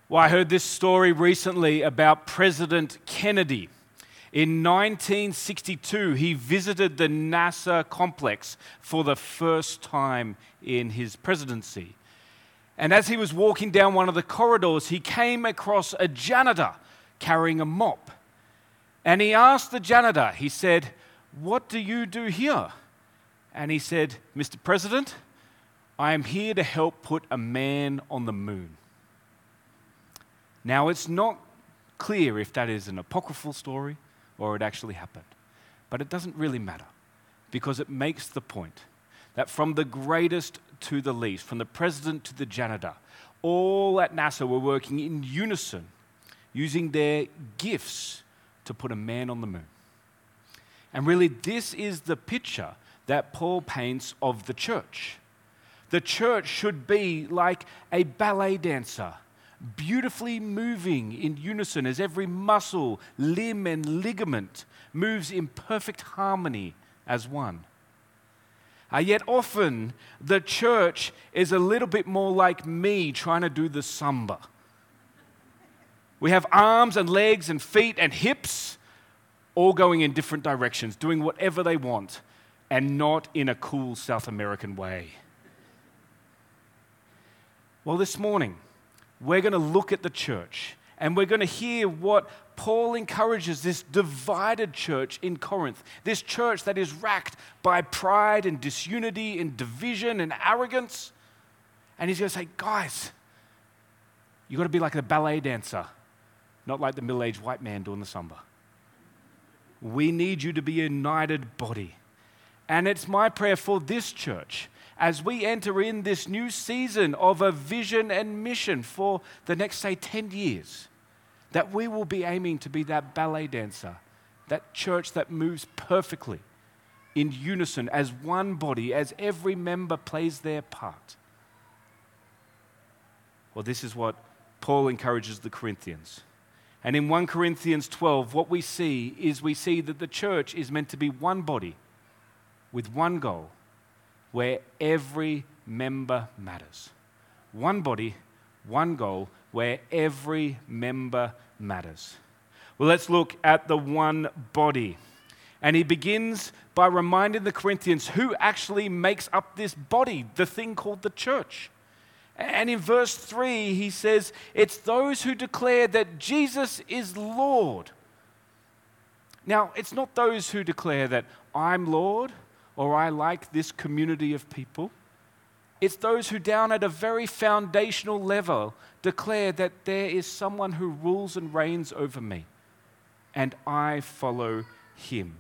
Well, I heard this story recently about President Kennedy. In 1962, he visited the NASA complex for the first time in his presidency. And as he was walking down one of the corridors, he came across a janitor carrying a mop. And he asked the janitor, he said, "What do you do here?" And he said, "Mr. President, I am here to help put a man on the moon." Now, it's not clear if that is an apocryphal story or it actually happened, but it doesn't really matter because it makes the point that from the greatest to the least, from the president to the janitor, all at NASA were working in unison, using their gifts to put a man on the moon. And really, this is the picture that Paul paints of the church. The church should be like a ballet dancer, beautifully moving in unison as every muscle, limb, and ligament moves in perfect harmony as one. Yet often, the church is a little bit more like me trying to do the samba. We have arms and legs and feet and hips all going in different directions, doing whatever they want, and not in a cool South American way. Well, this morning, we're going to look at the church, and we're going to hear what Paul encourages this divided church in Corinth, this church that is racked by pride and disunity and division and arrogance. And he's going to say, guys, you've got to be like a ballet dancer, not like the middle-aged white man doing the samba. We need you to be a united body. And it's my prayer for this church as we enter in this new season of a vision and mission for the next, say, 10 years, that we will be aiming to be that ballet dancer, that church that moves perfectly in unison as one body, as every member plays their part. Well, this is what Paul encourages the Corinthians. And in 1 Corinthians 12, what we see that the church is meant to be one body with one goal, where every member matters. One body, one goal, where every member matters. Well, let's look at the one body. And he begins by reminding the Corinthians who actually makes up this body, the thing called the church. And in verse 3, he says, it's those who declare that Jesus is Lord. Now, it's not those who declare that I'm Lord, or I like this community of people. It's those who down at a very foundational level declare that there is someone who rules and reigns over me, and I follow him.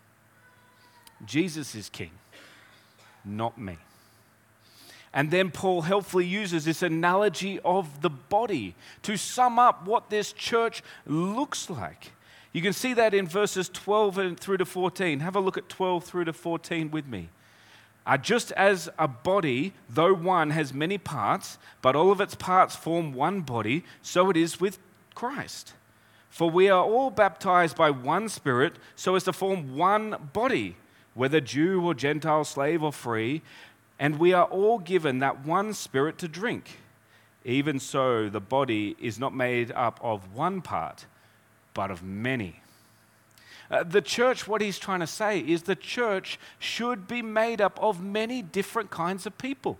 Jesus is king, not me. And then Paul helpfully uses this analogy of the body to sum up what this church looks like. You can see that in verses 12 through to 14. Have a look at 12 through to 14 with me. Just as a body, though one, has many parts, but all of its parts form one body, so it is with Christ. For we are all baptized by one Spirit, so as to form one body, whether Jew or Gentile, slave or free, and we are all given that one Spirit to drink. Even so, the body is not made up of one part, but of many. The church, what he's trying to say is the church should be made up of many different kinds of people.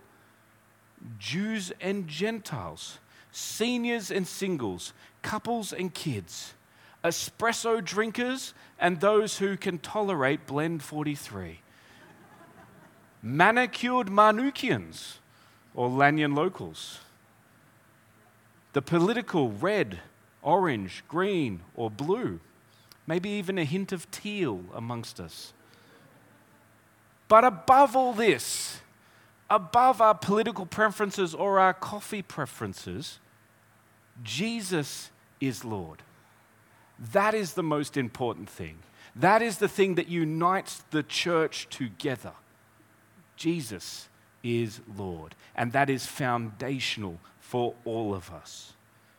Jews and Gentiles, seniors and singles, couples and kids, espresso drinkers and those who can tolerate Blend 43, manicured Manukians or Lanyon locals, the political red, orange, green, or blue, maybe even a hint of teal amongst us. But above all this, above our political preferences or our coffee preferences, Jesus is Lord. That is the most important thing. That is the thing that unites the church together. Jesus is Lord, and that is foundational for all of us.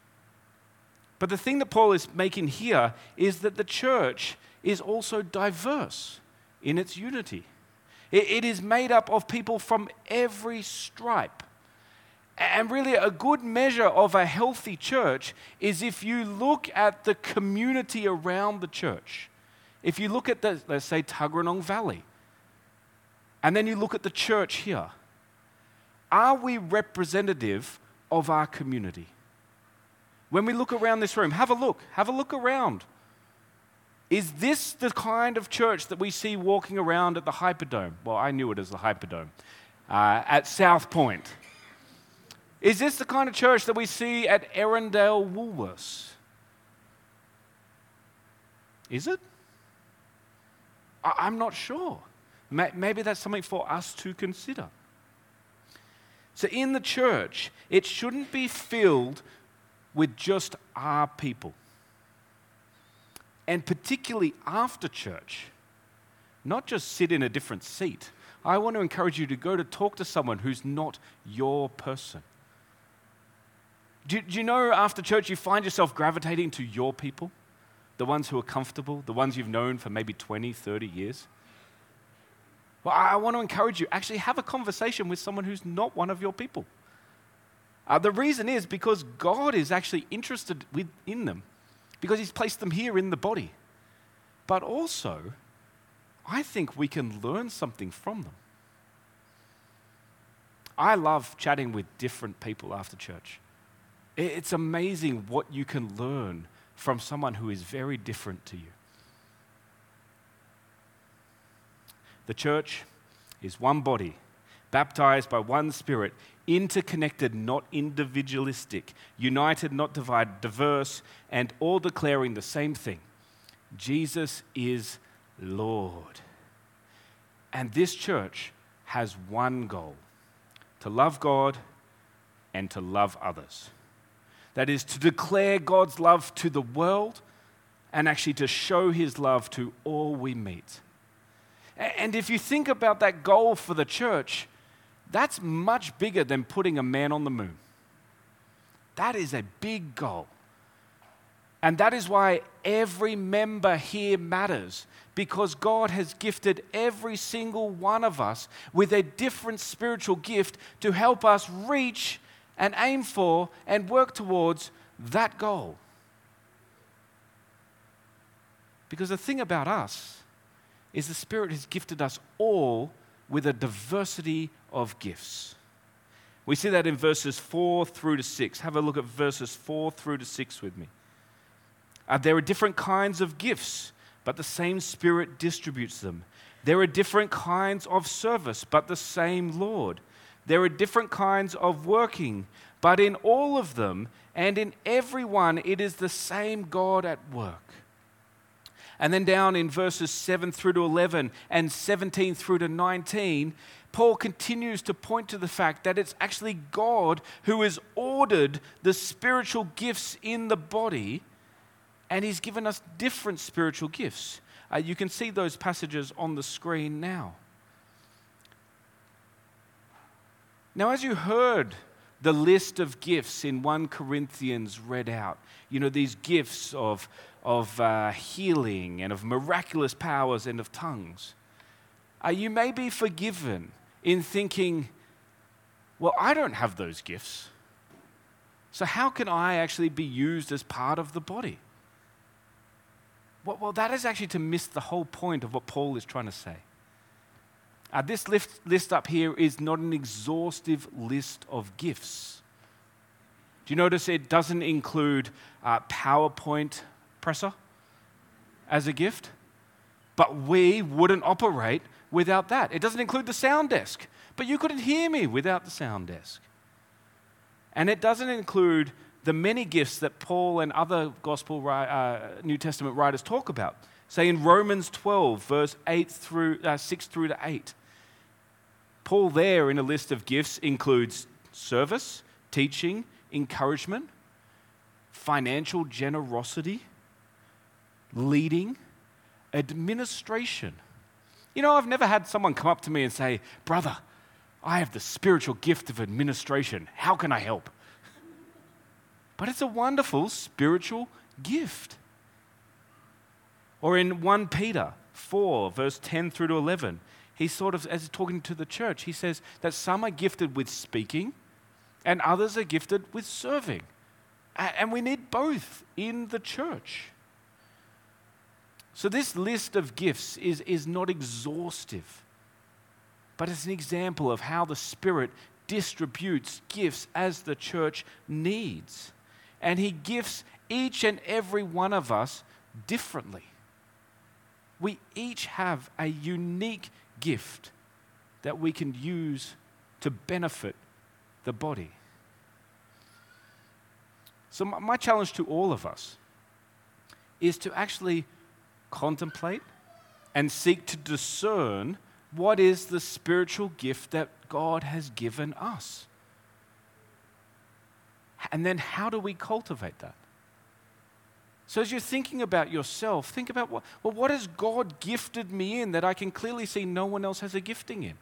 But the thing that Paul is making here is that the church is also diverse in its unity. It is made up of people from every stripe. And really, a good measure of a healthy church is if you look at the community around the church. If you look at let's say, Tuggeranong Valley, and then you look at the church here, are we representative of our community? When we look around this room, have a look around. Is this the kind of church that we see walking around at the Hyperdome? Well, I knew it as the Hyperdome. At South Point. Is this the kind of church that we see at Erindale Woolworths? Is it? I'm not sure. Maybe that's something for us to consider. So in the church, it shouldn't be filled with just our people. And particularly after church, not just sit in a different seat. I want to encourage you to go to talk to someone who's not your person. Do you know after church you find yourself gravitating to your people? The ones who are comfortable, the ones you've known for maybe 20, 30 years? Well, I want to encourage you, actually have a conversation with someone who's not one of your people. The reason is because God is actually interested in them, because He's placed them here in the body. But also, I think we can learn something from them. I love chatting with different people after church. It's amazing what you can learn from someone who is very different to you. The church is one body, baptized by one Spirit, interconnected, not individualistic, united, not divided, diverse, and all declaring the same thing. Jesus is Lord. And this church has one goal: to love God and to love others. That is, to declare God's love to the world and actually to show His love to all we meet. And if you think about that goal for the church, that's much bigger than putting a man on the moon. That is a big goal. And that is why every member here matters, because God has gifted every single one of us with a different spiritual gift to help us reach and aim for and work towards that goal. Because the thing about us is the Spirit has gifted us all with a diversity of gifts. We see that in verses 4 through to 6. Have a look at verses 4 through to 6 with me. There are different kinds of gifts, but the same Spirit distributes them. There are different kinds of service, but the same Lord. There are different kinds of working, but in all of them and in every one, it is the same God at work. And then down in verses 7 through to 11 and 17 through to 19, Paul continues to point to the fact that it's actually God who has ordered the spiritual gifts in the body, and He's given us different spiritual gifts. You can see those passages on the screen now. Now, as you heard the list of gifts in 1 Corinthians read out, you know, these gifts of healing and of miraculous powers and of tongues, you may be forgiven in thinking, well, I don't have those gifts, so how can I actually be used as part of the body? Well, that is actually to miss the whole point of what Paul is trying to say. This list up here is not an exhaustive list of gifts. Do you notice it doesn't include PowerPoint presser as a gift? But we wouldn't operate without that. It doesn't include the sound desk, but you couldn't hear me without the sound desk. And it doesn't include the many gifts that Paul and other New Testament writers talk about. Say in Romans 12, verse 6 through to 8. Paul there in a list of gifts includes service, teaching, encouragement, financial generosity, leading, administration. You know, I've never had someone come up to me and say, "Brother, I have the spiritual gift of administration. How can I help?" But it's a wonderful spiritual gift. Or in 1 Peter 4, verse 10 through to 11, he sort of, as he's talking to the church, he says that some are gifted with speaking, and others are gifted with serving. And we need both in the church. So this list of gifts is not exhaustive, but it's an example of how the Spirit distributes gifts as the church needs. And He gifts each and every one of us differently. We each have a unique gift that we can use to benefit the body. So my challenge to all of us is to actually contemplate and seek to discern what is the spiritual gift that God has given us. And then how do we cultivate that? So as you're thinking about yourself, think about what has God gifted me in that I can clearly see no one else has a gifting in?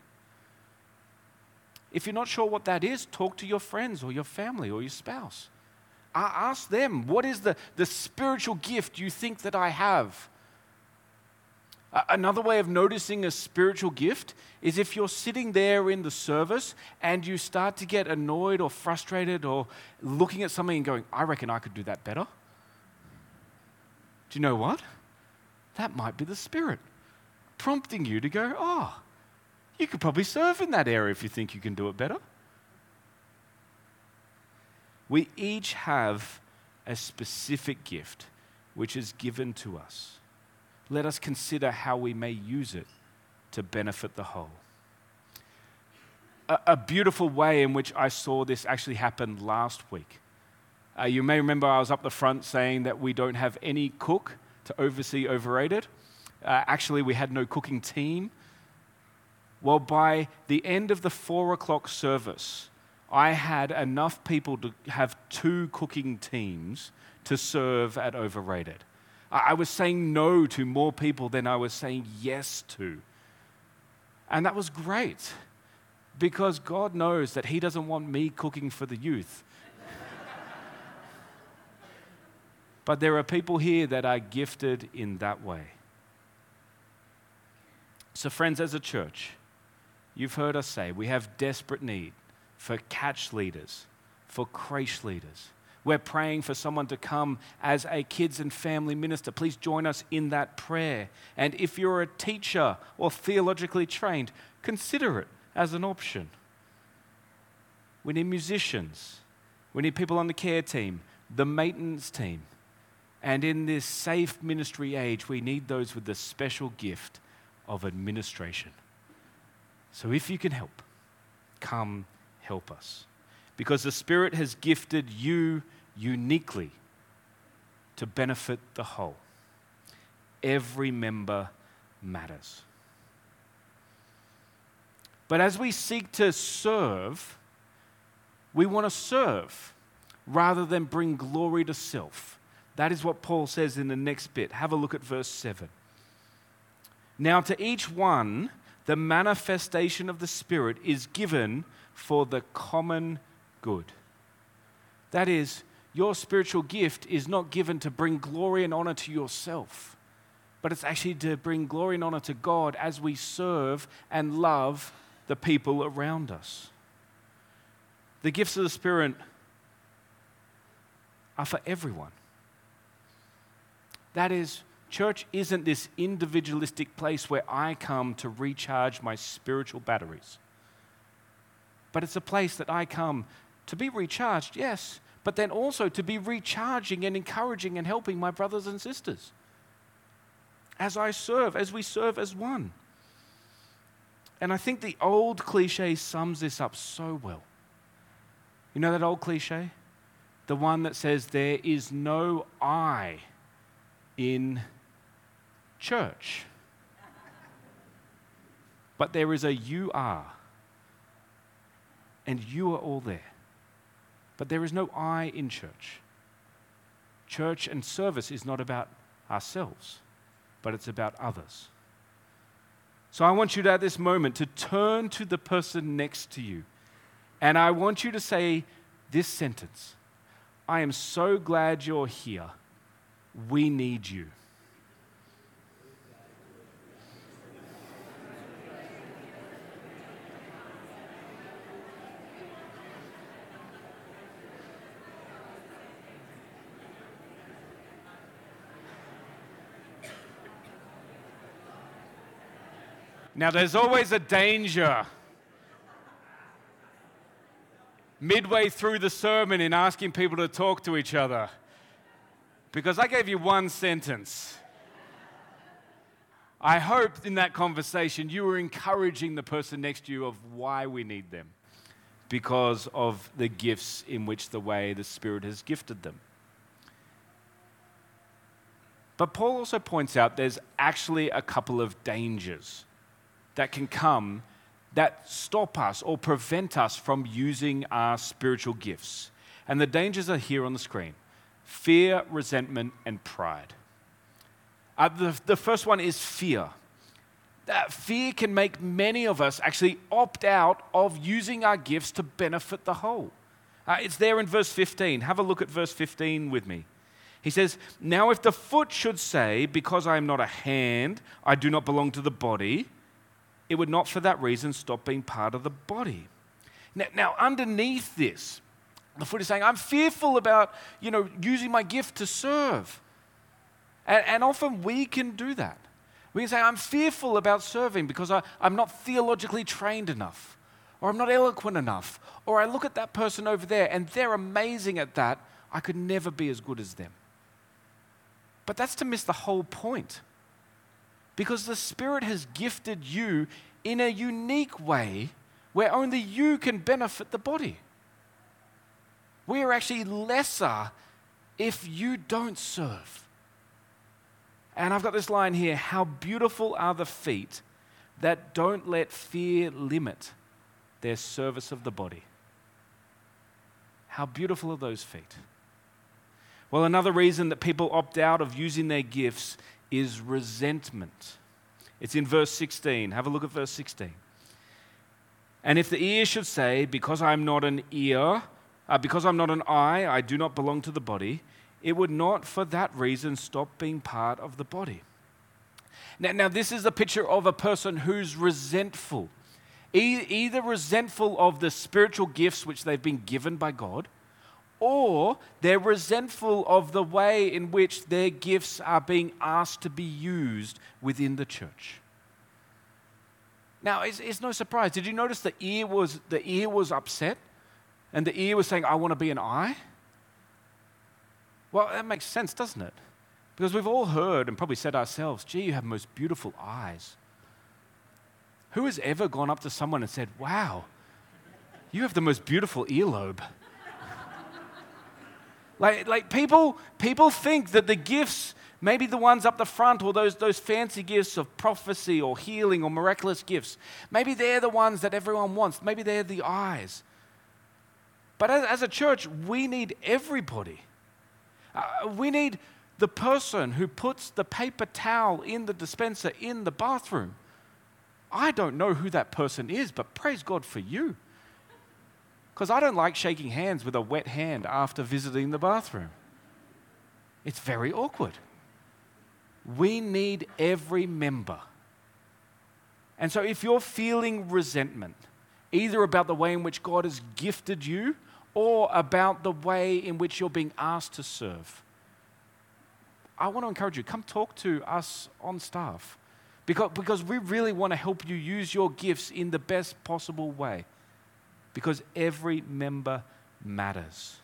If you're not sure what that is, talk to your friends or your family or your spouse. Ask them, what is the spiritual gift you think that I have? Another way of noticing a spiritual gift is if you're sitting there in the service and you start to get annoyed or frustrated or looking at something and going, I reckon I could do that better. Do you know what? That might be the Spirit prompting you to go, you could probably serve in that area if you think you can do it better. We each have a specific gift which is given to us. Let us consider how we may use it to benefit the whole. A beautiful way in which I saw this actually happen last week. You may remember I was up the front saying that we don't have any cook to oversee Overrated. Actually, we had no cooking team. Well, by the end of the 4 o'clock service, I had enough people to have 2 cooking teams to serve at Overrated. I was saying no to more people than I was saying yes to. And that was great, because God knows that He doesn't want me cooking for the youth. But there are people here that are gifted in that way. So friends, as a church, you've heard us say we have desperate need for catch leaders, for creche leaders. We're praying for someone to come as a kids and family minister. Please join us in that prayer. And if you're a teacher or theologically trained, consider it as an option. We need musicians. We need people on the care team, the maintenance team. And in this safe ministry age, we need those with the special gift of administration. So if you can help, come help us. Because the Spirit has gifted you uniquely to benefit the whole. Every member matters. But as we seek to serve, we want to serve rather than bring glory to self. That is what Paul says in the next bit. Have a look at verse 7. Now to each one, the manifestation of the Spirit is given for the common good. That is, your spiritual gift is not given to bring glory and honor to yourself, but it's actually to bring glory and honor to God as we serve and love the people around us. The gifts of the Spirit are for everyone. That is, church isn't this individualistic place where I come to recharge my spiritual batteries. But it's a place that I come to be recharged, yes, but then also to be recharging and encouraging and helping my brothers and sisters. As I serve, as we serve as one. And I think the old cliche sums this up so well. You know that old cliche? The one that says there is no I in church. But there is a you are. And you are all there. But there is no I in church. Church and service is not about ourselves, but it's about others. So I want you to, at this moment, to turn to the person next to you. And I want you to say this sentence: I am so glad you're here. We need you. Now, there's always a danger midway through the sermon in asking people to talk to each other, because I gave you one sentence. I hope in that conversation you were encouraging the person next to you of why we need them, because of the gifts in which the way the Spirit has gifted them. But Paul also points out there's actually a couple of dangers that can come that stop us or prevent us from using our spiritual gifts. And the dangers are here on the screen: fear, resentment, and pride. The first one is fear. That fear can make many of us actually opt out of using our gifts to benefit the whole. It's there in verse 15. Have a look at verse 15 with me. He says, "Now if the foot should say, 'Because I am not a hand, I do not belong to the body,' it would not for that reason stop being part of the body." Now underneath this, the foot is saying, I'm fearful about, using my gift to serve. And often we can do that. We can say, I'm fearful about serving because I'm not theologically trained enough, or I'm not eloquent enough, or I look at that person over there and they're amazing at that. I could never be as good as them. But that's to miss the whole point. Because the Spirit has gifted you in a unique way where only you can benefit the body. We are actually lesser if you don't serve. And I've got this line here: how beautiful are the feet that don't let fear limit their service of the body. How beautiful are those feet? Well, another reason that people opt out of using their gifts is resentment. It's in verse 16. Have a look at verse 16. "And if the ear should say, 'Because I'm not an ear, because I'm not an eye, I do not belong to the body,' it would not for that reason stop being part of the body." Now this is a picture of a person who's resentful. Either resentful of the spiritual gifts which they've been given by God, or they're resentful of the way in which their gifts are being asked to be used within the church. Now, it's no surprise. Did you notice the ear was upset? And the ear was saying, I want to be an eye? Well, that makes sense, doesn't it? Because we've all heard and probably said ourselves, gee, you have most beautiful eyes. Who has ever gone up to someone and said, wow, you have the most beautiful earlobe? Like people think that the gifts, maybe the ones up the front, or those fancy gifts of prophecy or healing or miraculous gifts, maybe they're the ones that everyone wants. Maybe they're the eyes. But as a church, we need everybody. We need the person who puts the paper towel in the dispenser in the bathroom. I don't know who that person is, but praise God for you. Because I don't like shaking hands with a wet hand after visiting the bathroom. It's very awkward. We need every member. And so if you're feeling resentment, either about the way in which God has gifted you or about the way in which you're being asked to serve, I want to encourage you, come talk to us on staff. Because we really want to help you use your gifts in the best possible way. Because every member matters.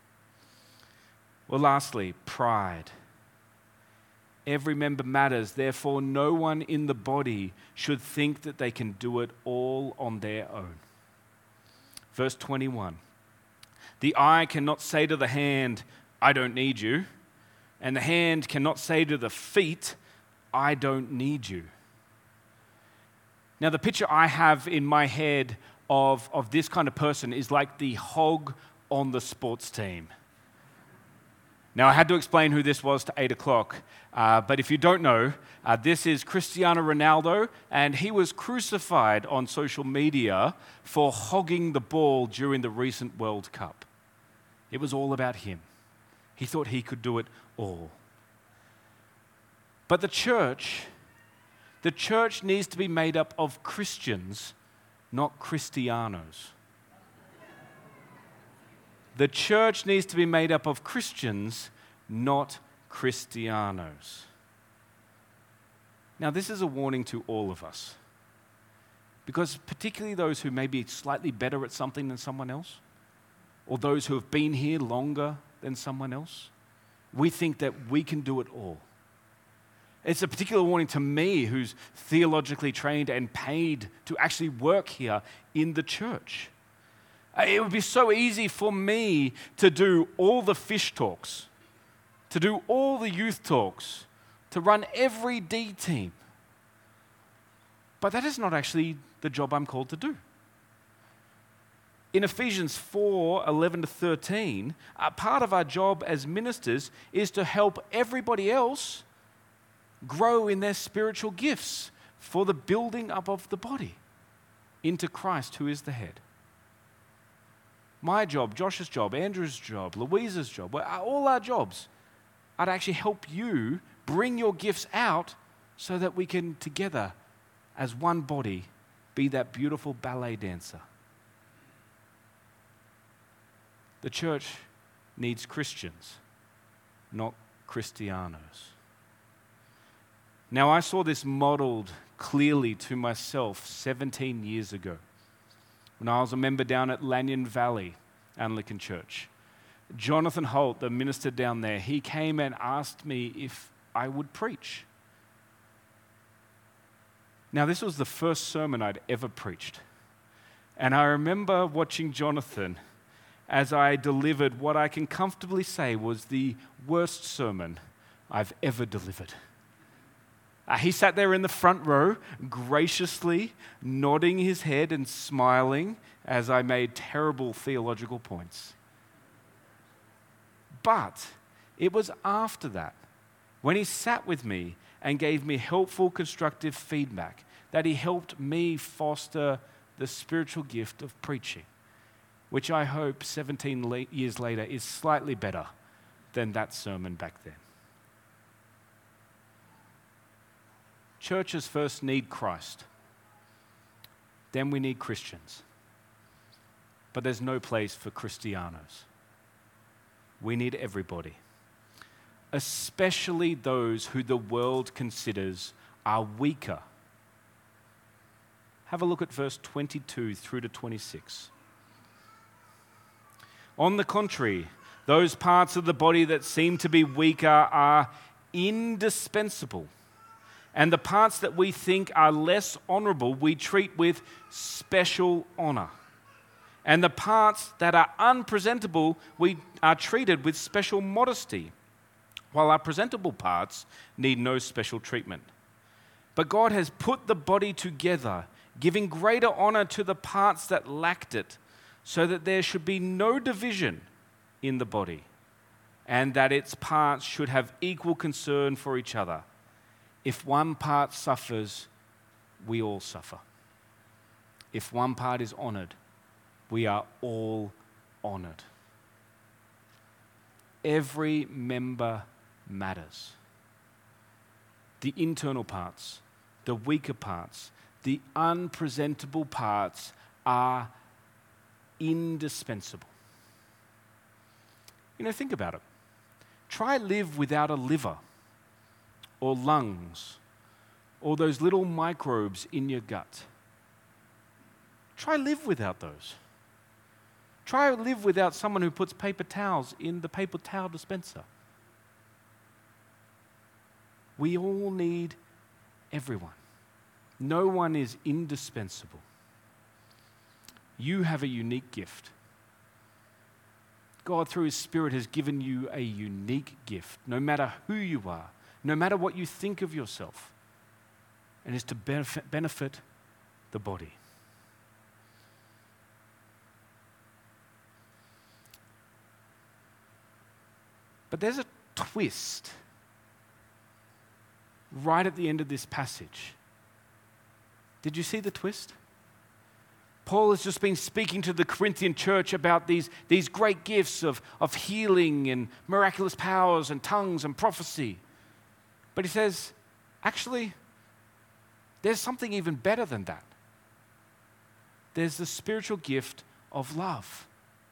Well, lastly, pride. Every member matters, therefore no one in the body should think that they can do it all on their own. Verse 21. "The eye cannot say to the hand, 'I don't need you,' and the hand cannot say to the feet, 'I don't need you.'" Now the picture I have in my head of this kind of person is like the hog on the sports team. Now, I had to explain who this was to 8 o'clock, but if you don't know, this is Cristiano Ronaldo, and he was crucified on social media for hogging the ball during the recent World Cup. It was all about him. He thought he could do it all. But the church needs to be made up of Christians, not Cristianos. The church needs to be made up of Christians, not Cristianos. Now, this is a warning to all of us. Because particularly those who may be slightly better at something than someone else, or those who have been here longer than someone else, we think that we can do it all. It's a particular warning to me, who's theologically trained and paid to actually work here in the church. It would be so easy for me to do all the fish talks, to do all the youth talks, to run every D team. But that is not actually the job I'm called to do. In Ephesians 4:11-13, a part of our job as ministers is to help everybody else grow in their spiritual gifts for the building up of the body into Christ, who is the head. My job, Josh's job, Andrew's job, Louisa's job, all our jobs are to actually help you bring your gifts out so that we can together, as one body, be that beautiful ballet dancer. The church needs Christians, not Christianos. Now, I saw this modeled clearly to myself 17 years ago when I was a member down at Lanyon Valley Anglican Church. Jonathan Holt, the minister down there, he came and asked me if I would preach. Now, this was the first sermon I'd ever preached. And I remember watching Jonathan as I delivered what I can comfortably say was the worst sermon I've ever delivered. He sat there in the front row, graciously nodding his head and smiling as I made terrible theological points. But it was after that, when he sat with me and gave me helpful, constructive feedback, that he helped me foster the spiritual gift of preaching, which I hope 17 years later is slightly better than that sermon back then. Churches first need Christ. Then we need Christians. But there's no place for Christianos. We need everybody, especially those who the world considers are weaker. Have a look at verse 22 through to 26. On the contrary, those parts of the body that seem to be weaker are indispensable. And the parts that we think are less honorable, we treat with special honor. And the parts that are unpresentable, we are treated with special modesty, while our presentable parts need no special treatment. But God has put the body together, giving greater honor to the parts that lacked it, so that there should be no division in the body, and that its parts should have equal concern for each other. If one part suffers, we all suffer. If one part is honored, we are all honored. Every member matters. The internal parts, the weaker parts, the unpresentable parts are indispensable. Think about it. Try live without a liver, or lungs, or those little microbes in your gut. Try live without those. Try live without someone who puts paper towels in the paper towel dispenser. We all need everyone. No one is indispensable. You have a unique gift. God, through His Spirit, has given you a unique gift, no matter who you are, no matter what you think of yourself, and is to benefit the body. But there's a twist right at the end of this passage. Did you see the twist? Paul has just been speaking to the Corinthian church about these great gifts of healing and miraculous powers and tongues and prophecy. But he says, actually, there's something even better than that. There's the spiritual gift of love.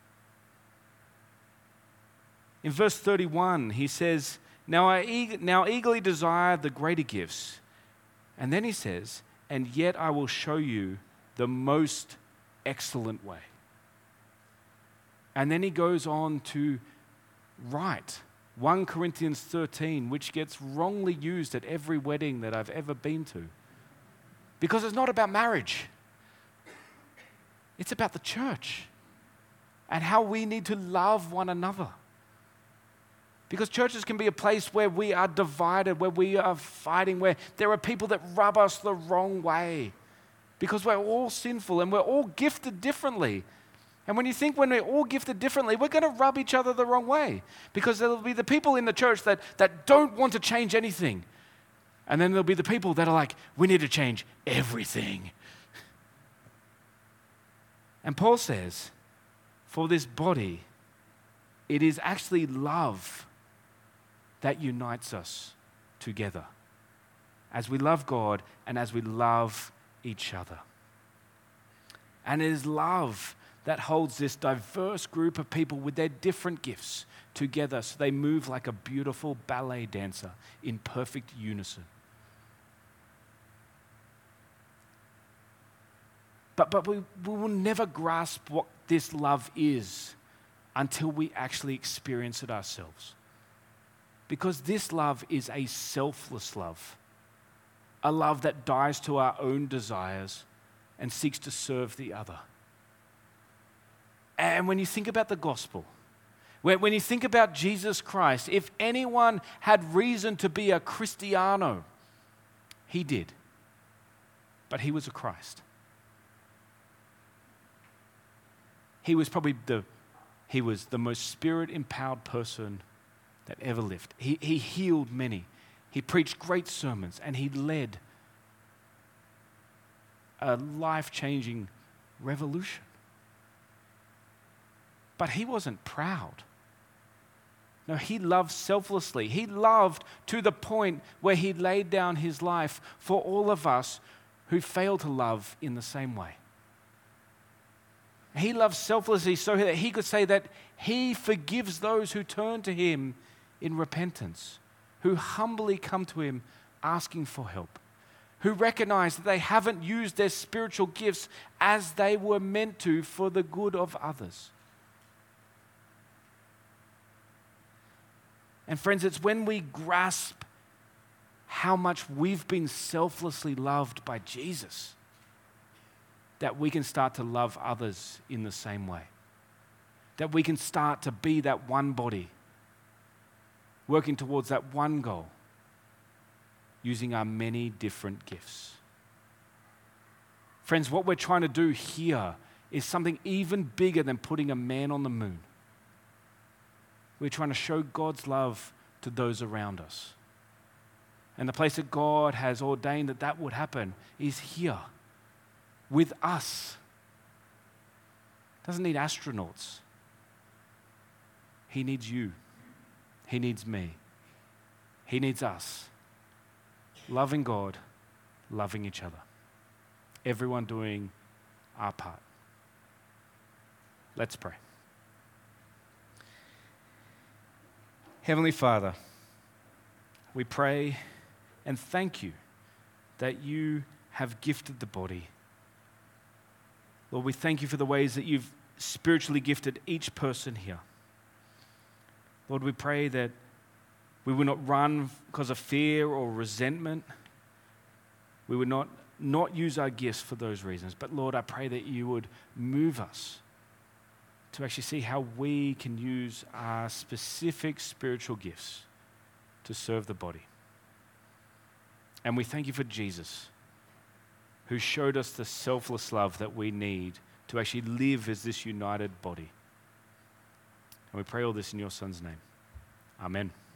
In verse 31, he says, now eagerly desire the greater gifts. And then he says, and yet I will show you the most excellent way. And then he goes on to write 1 Corinthians 13, which gets wrongly used at every wedding that I've ever been to. Because it's not about marriage. It's about the church and how we need to love one another. Because churches can be a place where we are divided, where we are fighting, where there are people that rub us the wrong way. Because we're all sinful and we're all gifted differently. And when we're all gifted differently, we're going to rub each other the wrong way. Because there'll be the people in the church that don't want to change anything. And then there'll be the people that are like, we need to change everything. And Paul says, for this body, it is actually love that unites us together. As we love God and as we love each other. And it is love that holds this diverse group of people with their different gifts together so they move like a beautiful ballet dancer in perfect unison. But we will never grasp what this love is until we actually experience it ourselves. Because this love is a selfless love. A love that dies to our own desires and seeks to serve the other. And when you think about the gospel, when you think about Jesus Christ, if anyone had reason to be a Cristiano, he did. But he was a Christ. He was probably the most spirit-empowered person that ever lived. He healed many. He preached great sermons, and he led a life-changing revolution. But he wasn't proud. No, he loved selflessly. He loved to the point where he laid down his life for all of us who fail to love in the same way. He loved selflessly so that he could say that he forgives those who turn to him in repentance, who humbly come to him asking for help, who recognize that they haven't used their spiritual gifts as they were meant to for the good of others. And friends, it's when we grasp how much we've been selflessly loved by Jesus that we can start to love others in the same way. That we can start to be that one body, working towards that one goal, using our many different gifts. Friends, what we're trying to do here is something even bigger than putting a man on the moon. We're trying to show God's love to those around us. And the place that God has ordained that would happen is here, with us. Doesn't need astronauts. He needs you. He needs me. He needs us. Loving God, loving each other. Everyone doing our part. Let's pray. Heavenly Father, we pray and thank you that you have gifted the body. Lord, we thank you for the ways that you've spiritually gifted each person here. Lord, we pray that we would not run because of fear or resentment. We would not use our gifts for those reasons. But Lord, I pray that you would move us to actually see how we can use our specific spiritual gifts to serve the body. And we thank you for Jesus, who showed us the selfless love that we need to actually live as this united body. And we pray all this in your Son's name. Amen.